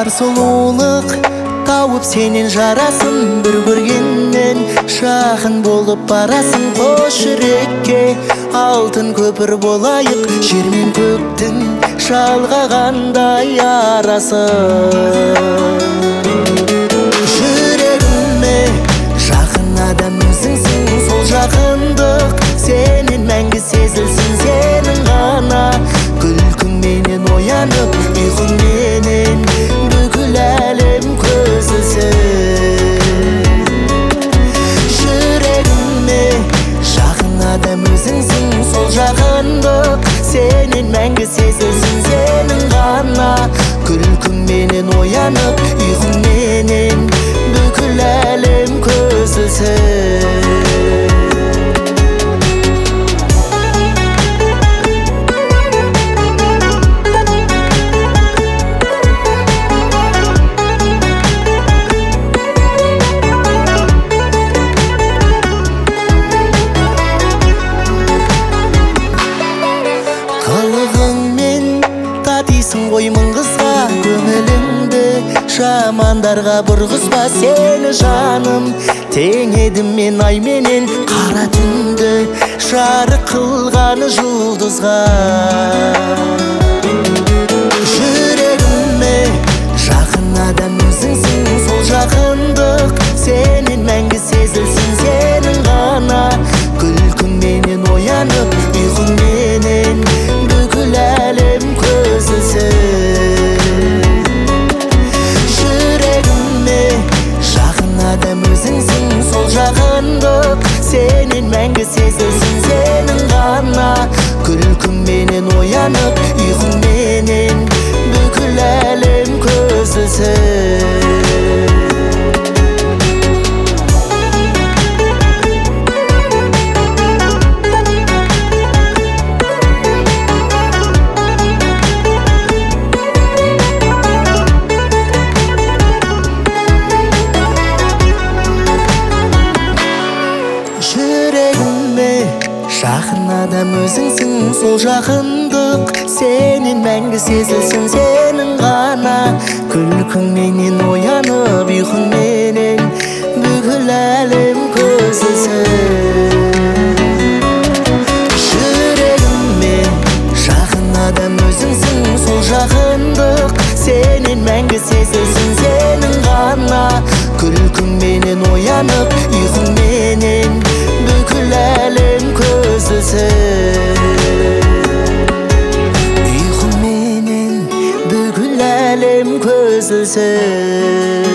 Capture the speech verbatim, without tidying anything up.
бар сұлулық тауып сенен жарасын, бір көргеннен жақын болып барасың. Қош жүрекке алтын көпір болайық, жер мен көктің жалғағандай арасы. Жүрегіме жақын адам өзіңсің, сол жақындық сенен мәңгі сезілсін. Сенің ғана күлкіңменен оянып, ұйқыңменен бүкіл әлем көзілсін. Жүрегіме жақын адам өзіңсің, сол жақындық сенен мәңгі сезілсін. Сенің ғана күлкіңменен оянып, ұйқыңменен бүкіл әлем көзілсін. Татисың ғой мың қызға, көңіліңді жамандарға бұрғызба. Сені жаным тең едім мен айменен, қара түнді жарық қылғаны жұлдызға. Жүрегіме жақын адам өзіңсің, сол жақындық сенен мәңгі сезілсін. Сенің ғана күлкіңменен оянып, ұйқыңменен бүкіл әлем көзілсін. Жүрегіме жақын адам өзіңсің, сол жақындық сенен мәңгі сезілсін. Сенің ғана күлкіңменен оянып, ұйқыңменен бүкіл әлем көзілсін. Жүрегіме жақын адам өзіңсің, сол жақындық сенен мәңгі сезілсін. Сенің ғана күлкіңменен оянып, ұйқыңменен бүкіл әлем көзілсін. Жүрегіме жақын адам өзіңсің, сол жақындық сенен мәңгі сезілсін. Сенің ғана күлкіңменен оянып, ұйқыңменен бүкіл әлем көзілсін. Ұйқыңменен бүкіл әлем көзілсін.